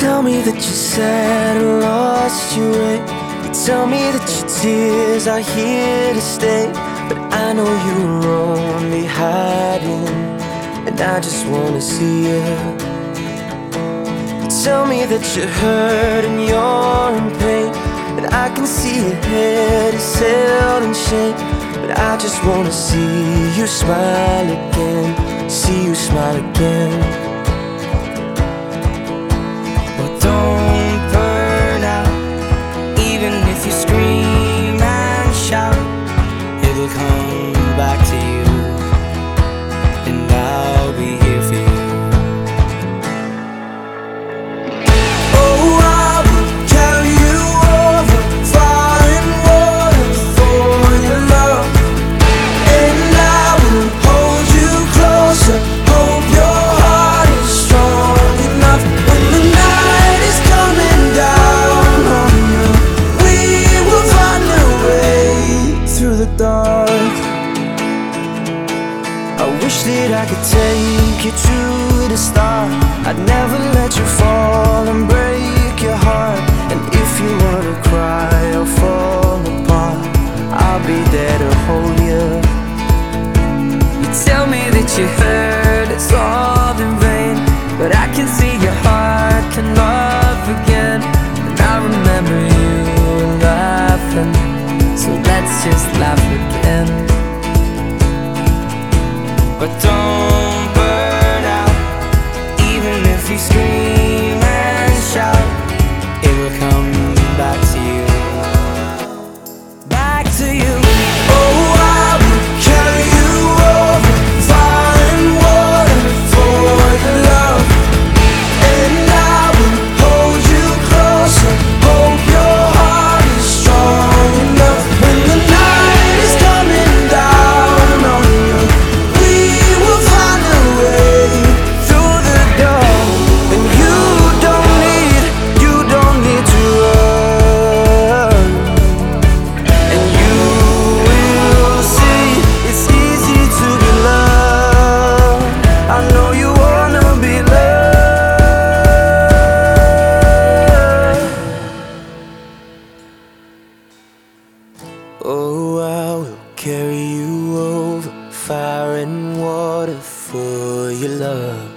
tell me that you're sad and lost your way. You tell me that your tears are here to stay. But I know you're only hiding, and I just wanna see you. You tell me that you're hurt and you're in pain, and I can see your head is held in shame. But I just wanna see you smile again, see you smile again. Well, don't burn out, even if you scream and shout, it'll come back to you, and I'll be here for you. Oh, I will carry you over fire and water for your love, and I will hold you closer. Hope your heart is strong enough. When the night is coming down on you, we will find a way through the dark. I wish that I could take you to the start. I'd never let you fall and break your heart. And if you wanna cry or fall apart, I'll be there to hold you. You tell me that you hurt, it's all in vain, but I can see your heart can love again. And I remember you laughing, so let's just laugh again. But don't burn out, even if you scream and shout, it will come back to you, back to you. Oh, I will carry you over fire and water for your love, and I will hold you closer. Hope your heart is strong enough. When the night is coming down on you, we will find a way through the door. And you don't need to run. And you will see it's easy to be loved. I know you wanna be loved. Oh, I will carry you over fire and water for your love.